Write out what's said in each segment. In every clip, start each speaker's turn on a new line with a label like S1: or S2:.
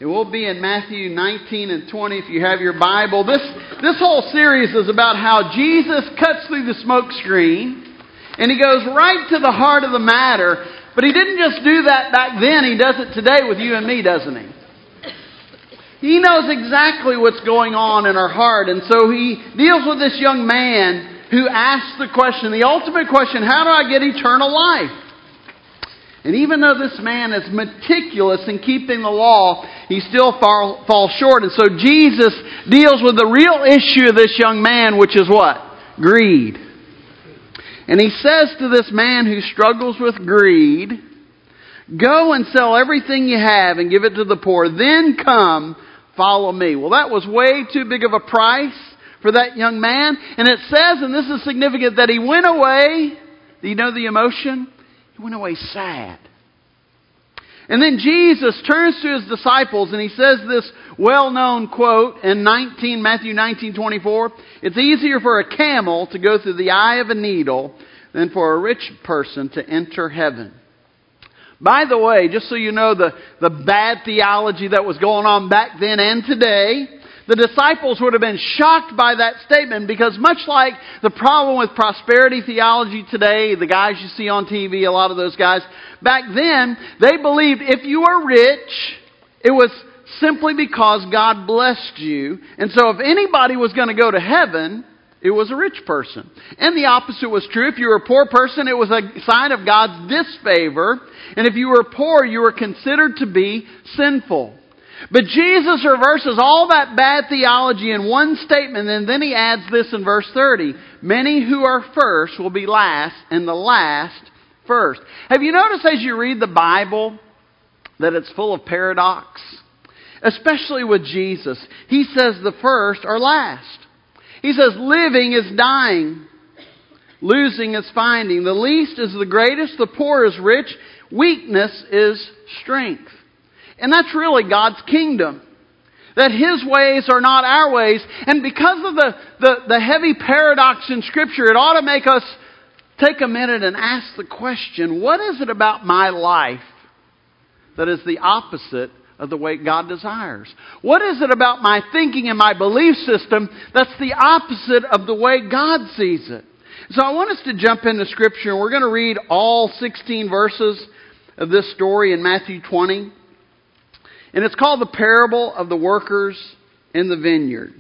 S1: And we'll be in Matthew 19 and 20 if you have your Bible. This whole series is about how Jesus cuts through the smoke screen and He goes right to the heart of the matter. But He didn't just do that back then. He does it today with you and me, doesn't He? He knows exactly what's going on in our heart. And so He deals with this young man who asks the question, the ultimate question, how do I get eternal life? And even though this man is meticulous in keeping the law, he still falls short. And so Jesus deals with the real issue of this young man, which is what? Greed. And He says to this man who struggles with greed, go and sell everything you have and give it to the poor. Then come, follow me. Well, that was way too big of a price for that young man. And it says, and this is significant, that he went away. Do you know the emotion? He went away sad. And then Jesus turns to His disciples and He says this well-known quote in Matthew 19:24. It's easier for a camel to go through the eye of a needle than for a rich person to enter heaven. By the way, just so you know the bad theology that was going on back then and today, the disciples would have been shocked by that statement because much like the problem with prosperity theology today, the guys you see on TV, a lot of those guys, back then, they believed if you were rich, it was simply because God blessed you. And so if anybody was going to go to heaven, it was a rich person. And the opposite was true. If you were a poor person, it was a sign of God's disfavor. And if you were poor, you were considered to be sinful. But Jesus reverses all that bad theology in one statement, and then He adds this in verse 30. Many who are first will be last, and the last first. Have you noticed as you read the Bible that it's full of paradox? Especially with Jesus. He says the first are last. He says living is dying. Losing is finding. The least is the greatest. The poor is rich. Weakness is strength. And that's really God's kingdom. That His ways are not our ways. And because of the heavy paradox in Scripture, it ought to make us take a minute and ask the question, what is it about my life that is the opposite of the way God desires? What is it about my thinking and my belief system that's the opposite of the way God sees it? So I want us to jump into Scripture, and we're going to read all 16 verses of this story in Matthew 20. And it's called the parable of the workers in the vineyard.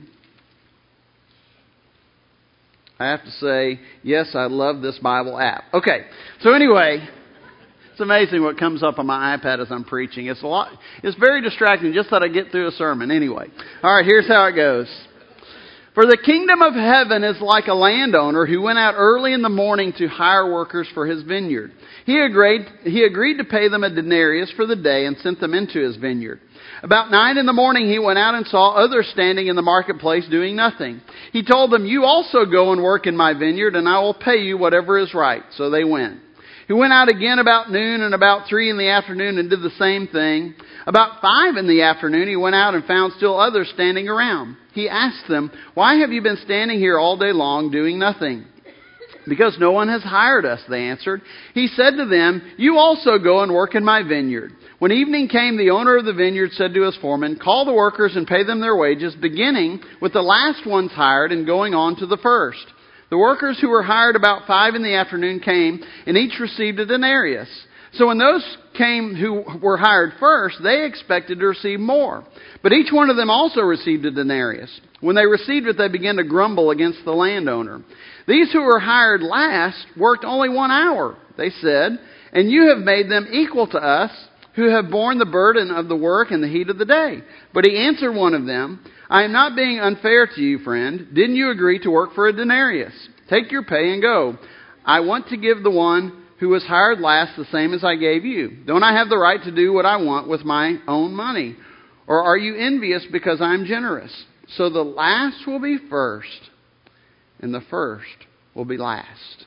S1: I have to say, yes, I love this Bible app. Okay, so anyway, it's amazing what comes up on my iPad as I'm preaching. It's very distracting just that I get through a sermon. Anyway, all right, here's how it goes. For the kingdom of heaven is like a landowner who went out early in the morning to hire workers for his vineyard. He agreed to pay them a denarius for the day and sent them into his vineyard. About 9 in the morning he went out and saw others standing in the marketplace doing nothing. He told them, you also go and work in my vineyard, and I will pay you whatever is right. So they went. He went out again about noon and about 3 in the afternoon and did the same thing. About 5 in the afternoon he went out and found still others standing around. He asked them, why have you been standing here all day long doing nothing? Because no one has hired us, they answered. He said to them, you also go and work in my vineyard. When evening came, the owner of the vineyard said to his foreman, call the workers and pay them their wages, beginning with the last ones hired and going on to the first. The workers who were hired about 5 in the afternoon came, and each received a denarius. So when those came who were hired first, they expected to receive more. But each one of them also received a denarius. When they received it, they began to grumble against the landowner. These who were hired last worked only 1 hour, they said, and you have made them equal to us, who have borne the burden of the work and the heat of the day. But he answered one of them, I am not being unfair to you, friend. Didn't you agree to work for a denarius? Take your pay and go. I want to give the one who was hired last the same as I gave you. Don't I have the right to do what I want with my own money? Or are you envious because I'm generous? So the last will be first, and the first will be last.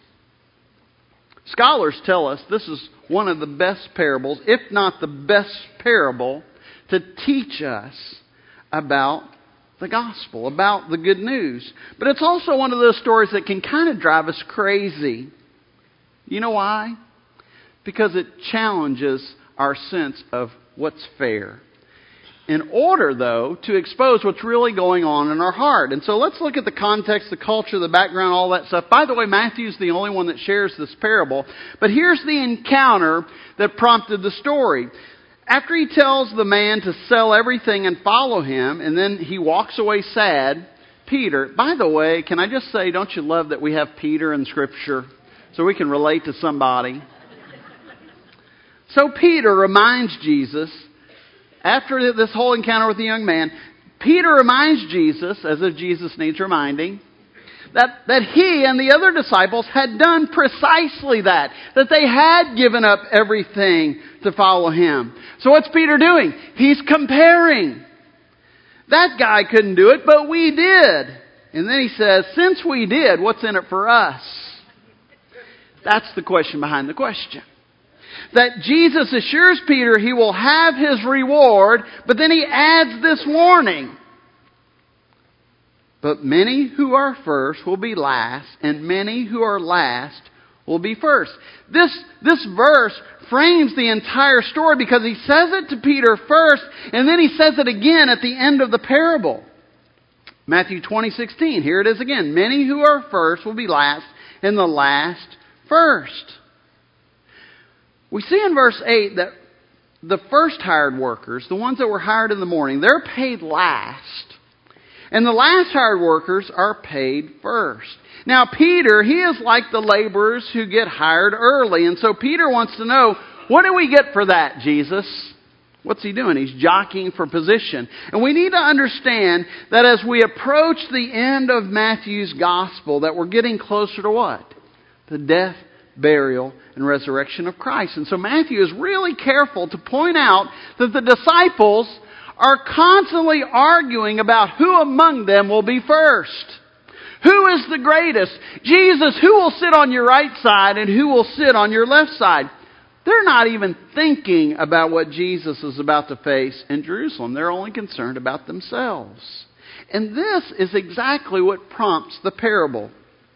S1: Scholars tell us this is one of the best parables, if not the best parable, to teach us about the gospel, about the good news. But it's also one of those stories that can kind of drive us crazy. You know why? Because it challenges our sense of what's fair. in order, though, to expose what's really going on in our heart. And so let's look at the context, the culture, the background, all that stuff. By the way, Matthew's the only one that shares this parable. But here's the encounter that prompted the story. After he tells the man to sell everything and follow him, and then he walks away sad, Peter, by the way, can I just say, don't you love that we have Peter in Scripture so we can relate to somebody? So Peter reminds Jesus, after this whole encounter with the young man, Peter reminds Jesus, as if Jesus needs reminding, that he and the other disciples had done precisely that they had given up everything to follow him. So what's Peter doing? He's comparing. That guy couldn't do it, but we did. And then he says, since we did, what's in it for us? That's the question behind the question. That Jesus assures Peter he will have his reward, but then he adds this warning. But many who are first will be last, and many who are last will be first. This verse frames the entire story because he says it to Peter first, and then he says it again at the end of the parable. Matthew 20:16, here it is again. Many who are first will be last, and the last first. We see in verse 8 that the first hired workers, the ones that were hired in the morning, they're paid last. And the last hired workers are paid first. Now Peter, he is like the laborers who get hired early. And so Peter wants to know, what do we get for that, Jesus? What's he doing? He's jockeying for position. And we need to understand that as we approach the end of Matthew's gospel, that we're getting closer to what? The death, burial, and resurrection of Christ. And so Matthew is really careful to point out that the disciples are constantly arguing about who among them will be first. Who is the greatest? Jesus, who will sit on your right side and who will sit on your left side? They're not even thinking about what Jesus is about to face in Jerusalem. They're only concerned about themselves. And this is exactly what prompts the parable.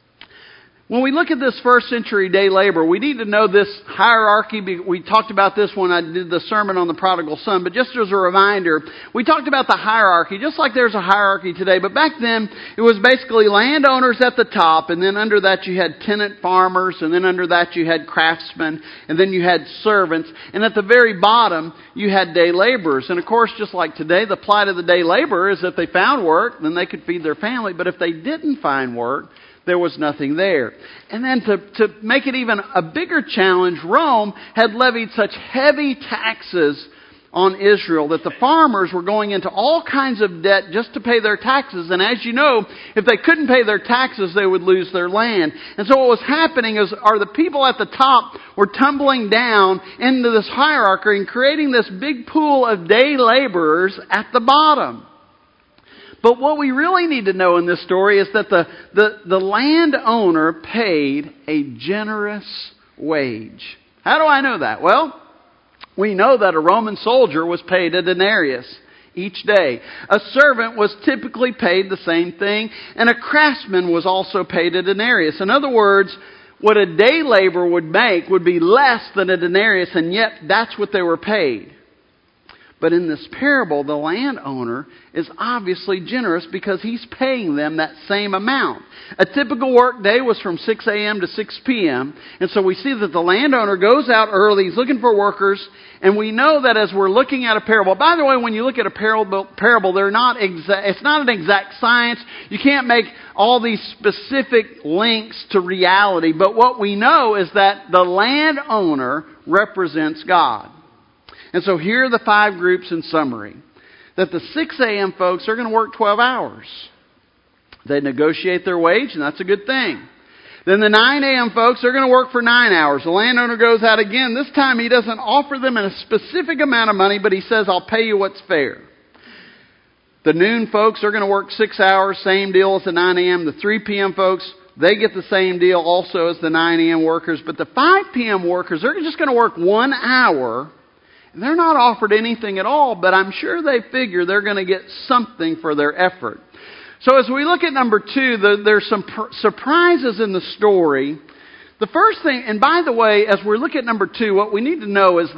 S1: When we look at this first century day labor, we need to know this hierarchy. We talked about this when I did the sermon on the prodigal son, but just as a reminder, we talked about the hierarchy, just like there's a hierarchy today. But back then, it was basically landowners at the top, and then under that you had tenant farmers, and then under that you had craftsmen, and then you had servants, and at the very bottom, you had day laborers. And of course, just like today, the plight of the day laborer is if they found work, then they could feed their family, but if they didn't find work, there was nothing there. And then to make it even a bigger challenge, Rome had levied such heavy taxes on Israel that the farmers were going into all kinds of debt just to pay their taxes. And as you know, if they couldn't pay their taxes, they would lose their land. And so what was happening is the people at the top were tumbling down into this hierarchy and creating this big pool of day laborers at the bottom. But what we really need to know in this story is that the landowner paid a generous wage. How do I know that? Well, we know that a Roman soldier was paid a denarius each day. A servant was typically paid the same thing, and a craftsman was also paid a denarius. In other words, what a day laborer would make would be less than a denarius, and yet that's what they were paid. But in this parable, the landowner is obviously generous because he's paying them that same amount. A typical work day was from 6 a.m. to 6 p.m. And so we see that the landowner goes out early. He's looking for workers. And we know that as we're looking at a parable. By the way, when you look at a parable, they're not it's not an exact science. You can't make all these specific links to reality. But what we know is that the landowner represents God. And so here are the 5 groups in summary. That the 6 a.m. folks are going to work 12 hours. They negotiate their wage, and that's a good thing. Then the 9 a.m. folks are going to work for 9 hours. The landowner goes out again. This time he doesn't offer them a specific amount of money, but he says, I'll pay you what's fair. The noon folks are going to work 6 hours, same deal as the 9 a.m. The 3 p.m. folks, they get the same deal also as the 9 a.m. workers. But the 5 p.m. workers, they're just going to work 1 hour. And they're not offered anything at all, but I'm sure they figure they're going to get something for their effort. So as we look at number 2, there's some surprises in the story. The first thing, and by the way, as we look at number 2, what we need to know is that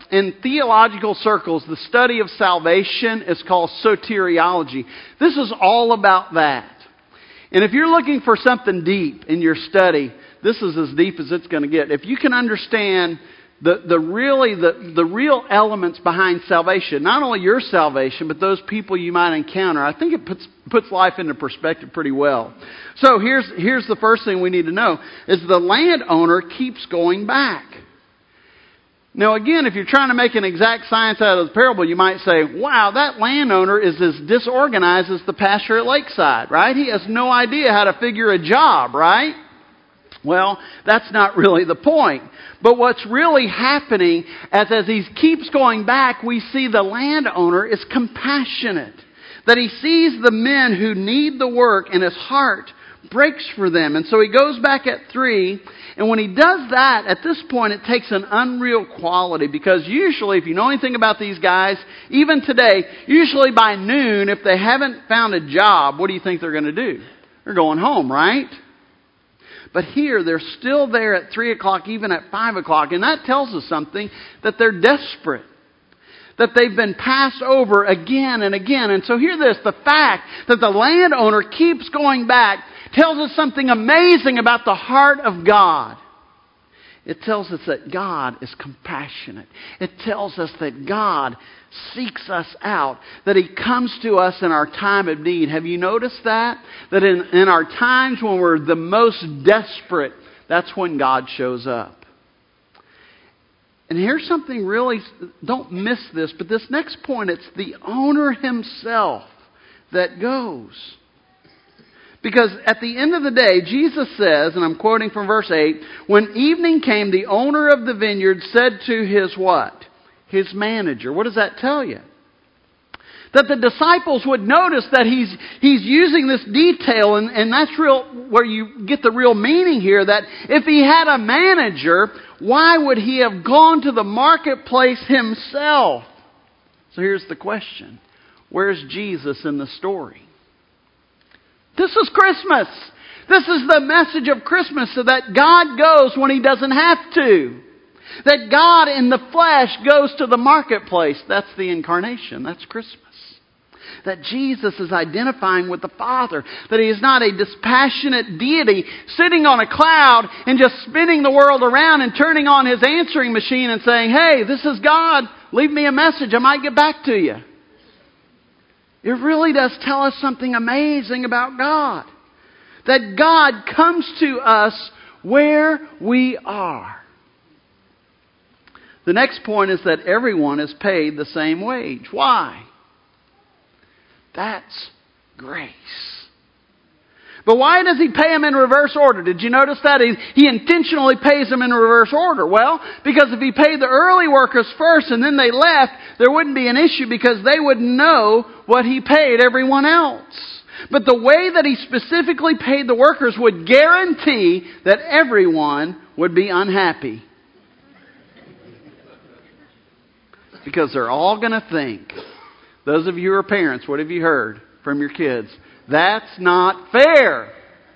S1: in theological circles, the study of salvation is called soteriology. This is all about that. And if you're looking for something deep in your study, this is as deep as it's going to get. If you can understand the real elements behind salvation, not only your salvation, but those people you might encounter, I think it puts life into perspective pretty well. So here's the first thing we need to know, is the landowner keeps going back. Now again, if you're trying to make an exact science out of the parable, you might say, wow, that landowner is as disorganized as the pastor at Lakeside, right? He has no idea how to figure a job, right? Well, that's not really the point. But what's really happening as he keeps going back, we see the landowner is compassionate. That he sees the men who need the work and his heart breaks for them. And so he goes back at 3. And when he does that, at this point it takes an unreal quality. Because usually, if you know anything about these guys, even today, usually by noon, if they haven't found a job, what do you think they're going to do? They're going home, right? But here, they're still there at 3 o'clock, even at 5 o'clock. And that tells us something, that they're desperate. That they've been passed over again and again. And so hear this, the fact that the landowner keeps going back tells us something amazing about the heart of God. It tells us that God is compassionate. It tells us that God seeks us out. That He comes to us in our time of need. Have you noticed that? That in our times when we're the most desperate, that's when God shows up. And here's something really, don't miss this, but this next point, it's the owner himself that goes. Because at the end of the day, Jesus says, and I'm quoting from verse 8, when evening came, the owner of the vineyard said to his what? His manager. What does that tell you? That the disciples would notice that he's using this detail, and that's where you get the real meaning here, that if he had a manager, why would he have gone to the marketplace himself? So here's the question. Where's Jesus in the story? This is Christmas. This is the message of Christmas, so that God goes when He doesn't have to. That God in the flesh goes to the marketplace. That's the incarnation. That's Christmas. That Jesus is identifying with the Father. That He is not a dispassionate deity sitting on a cloud and just spinning the world around and turning on His answering machine and saying, hey, this is God. Leave me a message. I might get back to you. It really does tell us something amazing about God. That God comes to us where we are. The next point is that everyone is paid the same wage. Why? That's grace. But why does He pay them in reverse order? Did you notice that? He intentionally pays them in reverse order. Well, because if He paid the early workers first and then they left, there wouldn't be an issue because they would know what He paid everyone else. But the way that He specifically paid the workers would guarantee that everyone would be unhappy. Because they're all going to think, those of you who are parents, what have you heard from your kids? That's not fair.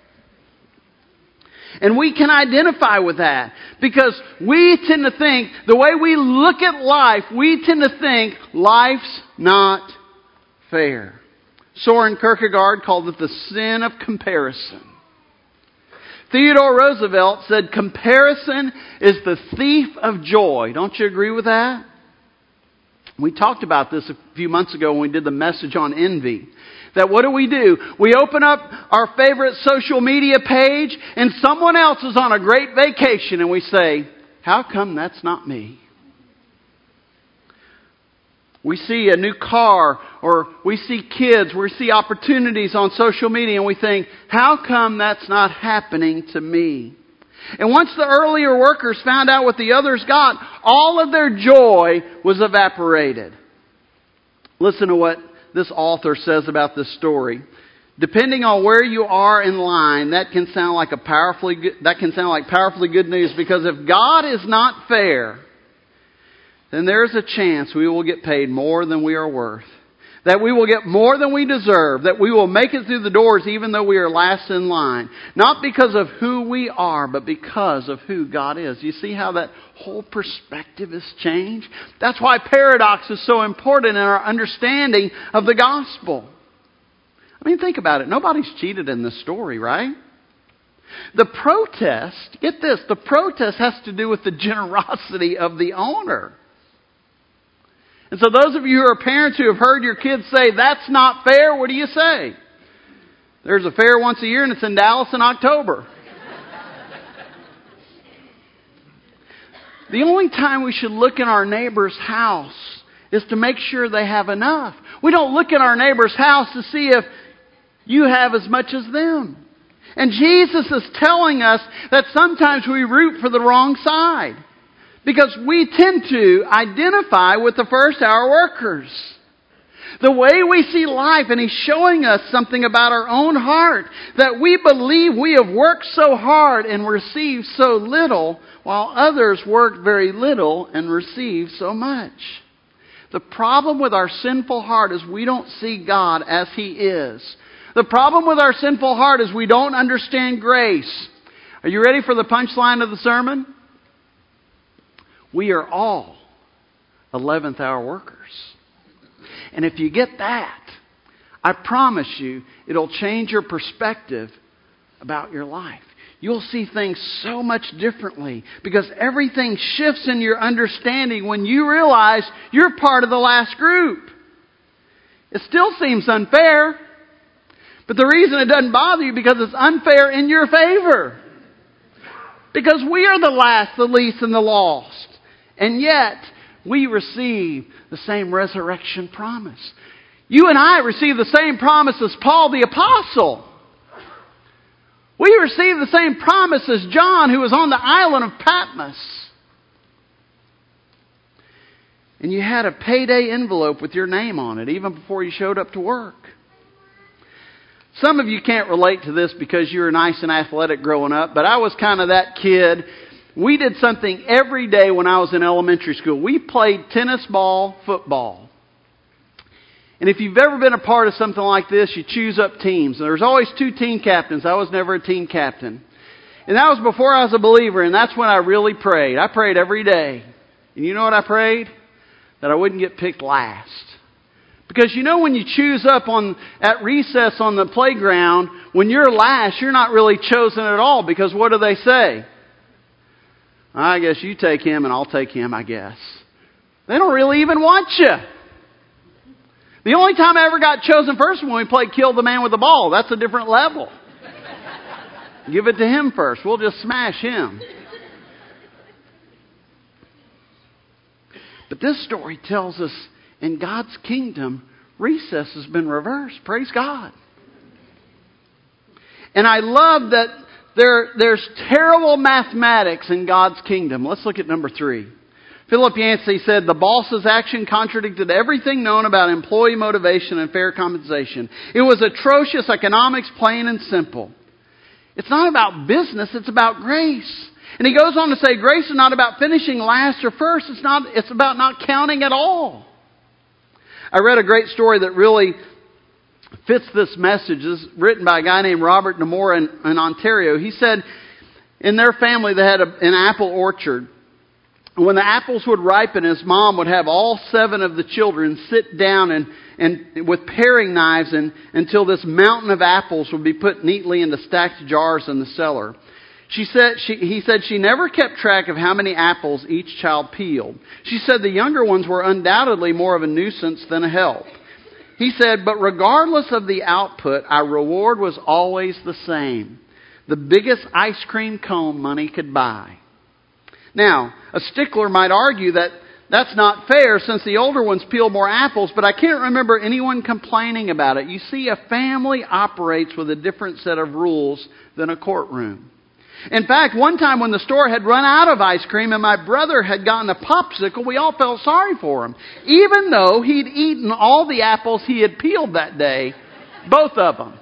S1: And we can identify with that because we tend to think, the way we look at life, we tend to think life's not fair. Soren Kierkegaard called it the sin of comparison. Theodore Roosevelt said comparison is the thief of joy. Don't you agree with that? We talked about this a few months ago when we did the message on envy. That what do? We open up our favorite social media page and someone else is on a great vacation and we say, how come that's not me? We see a new car or we see kids, we see opportunities on social media and we think, how come that's not happening to me? And once the earlier workers found out what the others got, all of their joy was evaporated. Listen to what this author says about this story. Depending on where you are in line, that can sound like powerfully good news, because if God is not fair, then there's a chance we will get paid more than we are worth. That we will get more than we deserve. That we will make it through the doors even though we are last in line. Not because of who we are, but because of who God is. You see how that whole perspective has changed? That's why paradox is so important in our understanding of the gospel. I mean, think about it. Nobody's cheated in this story, right? The protest, get this, the protest has to do with the generosity of the owner. And so those of you who are parents who have heard your kids say, that's not fair, what do you say? There's a fair once a year and it's in Dallas in October. The only time we should look in our neighbor's house is to make sure they have enough. We don't look in our neighbor's house to see if you have as much as them. And Jesus is telling us that sometimes we root for the wrong side. Because we tend to identify with the first hour workers. The way we see life, and He's showing us something about our own heart. That we believe we have worked so hard and received so little, while others work very little and receive so much. The problem with our sinful heart is we don't see God as He is. The problem with our sinful heart is we don't understand grace. Are you ready for the punchline of the sermon? We are all 11th hour workers. And if you get that, I promise you, it'll change your perspective about your life. You'll see things so much differently because everything shifts in your understanding when you realize you're part of the last group. It still seems unfair, but the reason it doesn't bother you because it's unfair in your favor. Because we are the last, the least, and the lost. And yet, we receive the same resurrection promise. You and I receive the same promise as Paul the Apostle. We receive the same promise as John, who was on the island of Patmos. And you had a payday envelope with your name on it, even before you showed up to work. Some of you can't relate to this because you were nice and athletic growing up, but I was kind of that kid. We did something every day when I was in elementary school. We played tennis ball, football. And if you've ever been a part of something like this, you choose up teams. And there's always 2 team captains. I was never a team captain. And that was before I was a believer, and that's when I really prayed. I prayed every day. And you know what I prayed? That I wouldn't get picked last. Because you know when you choose up at recess on the playground, when you're last, you're not really chosen at all. Because what do they say? I guess you take him and I'll take him, I guess. They don't really even want you. The only time I ever got chosen first was when we played Kill the Man with the Ball. That's a different level. Give it to him first. We'll just smash him. But this story tells us in God's kingdom, recess has been reversed. Praise God. And I love that there's terrible mathematics in God's kingdom. Let's look at number 3. Philip Yancey said, the boss's action contradicted everything known about employee motivation and fair compensation. It was atrocious economics, plain and simple. It's not about business, it's about grace. And he goes on to say, grace is not about finishing last or first. It's about not counting at all. I read a great story that really fits this message. This is written by a guy named Robert Namora in Ontario. He said in their family they had an apple orchard. And when the apples would ripen, his mom would have all 7 of the children sit down and with paring knives until this mountain of apples would be put neatly into stacked jars in the cellar. He said she never kept track of how many apples each child peeled. She said the younger ones were undoubtedly more of a nuisance than a help. He said, but regardless of the output, our reward was always the same. The biggest ice cream cone money could buy. Now, a stickler might argue that that's not fair since the older ones peel more apples, but I can't remember anyone complaining about it. You see, a family operates with a different set of rules than a courtroom. In fact, one time when the store had run out of ice cream and my brother had gotten a popsicle, we all felt sorry for him. Even though he'd eaten all the apples he had peeled that day, both of them.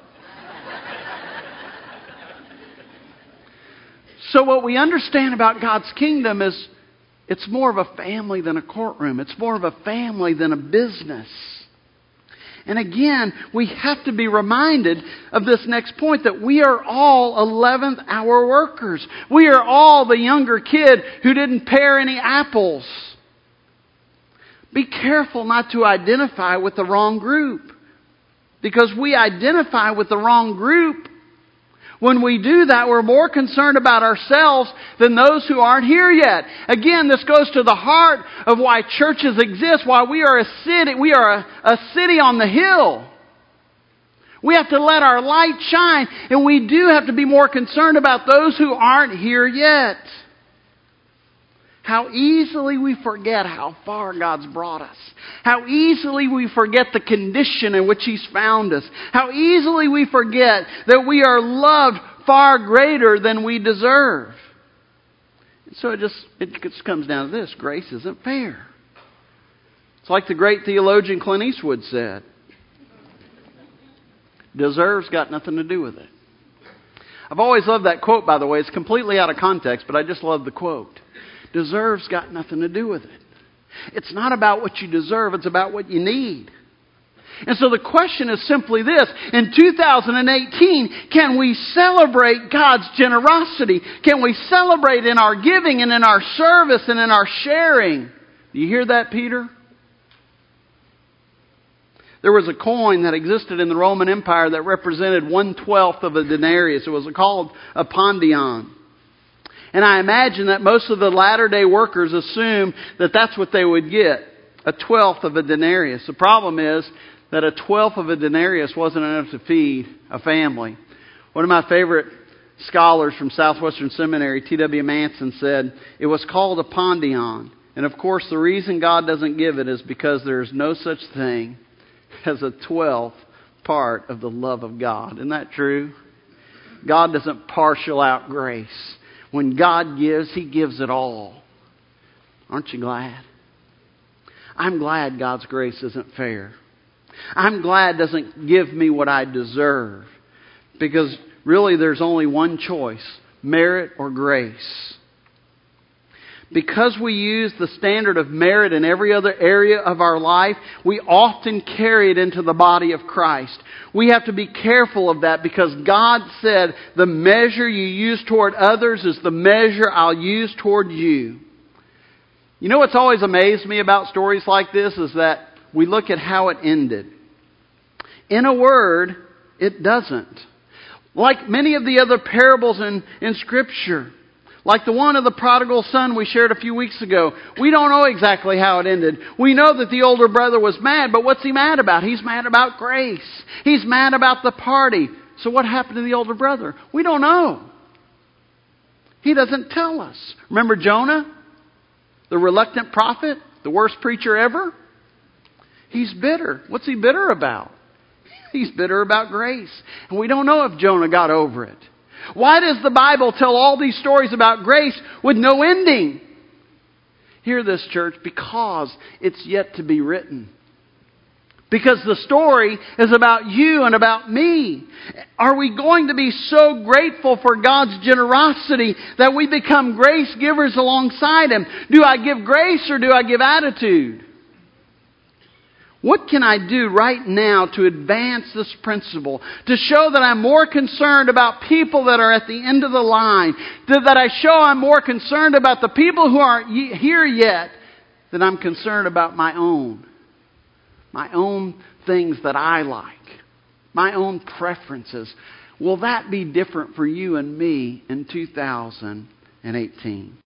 S1: So what we understand about God's kingdom is it's more of a family than a courtroom. It's more of a family than a business. And again, we have to be reminded of this next point, that we are all 11th hour workers. We are all the younger kid who didn't pare any apples. Be careful not to identify with the wrong group. Because we identify with the wrong group. When we do that, we're more concerned about ourselves than those who aren't here yet. Again, this goes to the heart of why churches exist, why we are a city. We are a city on the hill. We have to let our light shine, and we do have to be more concerned about those who aren't here yet. How easily we forget how far God's brought us. How easily we forget the condition in which He's found us. How easily we forget that we are loved far greater than we deserve. So it just comes down to this. Grace isn't fair. It's like the great theologian Clint Eastwood said. Deserve's got nothing to do with it. I've always loved that quote, by the way. It's completely out of context, but I just love the quote. Deserve's got nothing to do with it. It's not about what you deserve, it's about what you need. And so the question is simply this. In 2018, can we celebrate God's generosity? Can we celebrate in our giving and in our service and in our sharing? Do you hear that, Peter? There was a coin that existed in the Roman Empire that represented 1/12 of a denarius. It was called a pondion. And I imagine that most of the latter-day workers assumed that that's what they would get, 1/12 of a denarius. The problem is that 1/12 of a denarius wasn't enough to feed a family. One of my favorite scholars from Southwestern Seminary, T.W. Manson, said it was called a pondion. And of course, the reason God doesn't give it is because there's no such thing as a 12th part of the love of God. Isn't that true? God doesn't partial out grace. When God gives, He gives it all. Aren't you glad? I'm glad God's grace isn't fair. I'm glad it doesn't give me what I deserve. Because really there's only one choice, merit or grace. Because we use the standard of merit in every other area of our life, we often carry it into the body of Christ. We have to be careful of that because God said, the measure you use toward others is the measure I'll use toward you. You know what's always amazed me about stories like this is that we look at how it ended. In a word, it doesn't. Like many of the other parables in Scripture. Like the one of the prodigal son we shared a few weeks ago. We don't know exactly how it ended. We know that the older brother was mad, but what's he mad about? He's mad about grace. He's mad about the party. So what happened to the older brother? We don't know. He doesn't tell us. Remember Jonah? The reluctant prophet? The worst preacher ever? He's bitter. What's he bitter about? He's bitter about grace. And we don't know if Jonah got over it. Why does the Bible tell all these stories about grace with no ending? Hear this, church, because it's yet to be written. Because the story is about you and about me. Are we going to be so grateful for God's generosity that we become grace givers alongside Him? Do I give grace or do I give attitude? What can I do right now to advance this principle? To show that I'm more concerned about people that are at the end of the line. That I show I'm more concerned about the people who aren't here yet than I'm concerned about my own. My own things that I like. My own preferences. Will that be different for you and me in 2018?